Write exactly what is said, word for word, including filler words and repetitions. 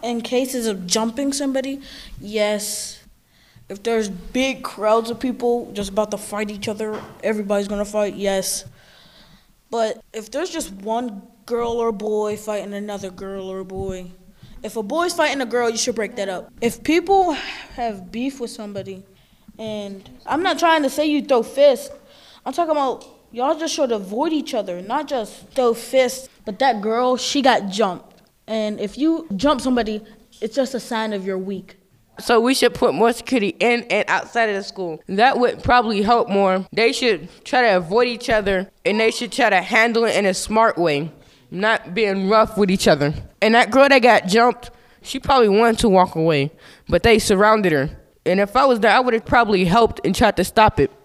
In cases of jumping somebody, yes. If there's big crowds of people just about to fight each other, everybody's gonna fight, yes. But if there's just one girl or boy fighting another girl or boy, if a boy's fighting a girl, you should break that up. If people have beef with somebody, and I'm not trying to say you throw fists, I'm talking about y'all just should avoid each other, not just throw fists. But that girl, she got jumped. And if you jump somebody, it's just a sign of you're weak. So we should put more security in and outside of the school. That would probably help more. They should try to avoid each other, and they should try to handle it in a smart way, not being rough with each other. And that girl that got jumped, she probably wanted to walk away, but they surrounded her. And if I was there, I would have probably helped and tried to stop it.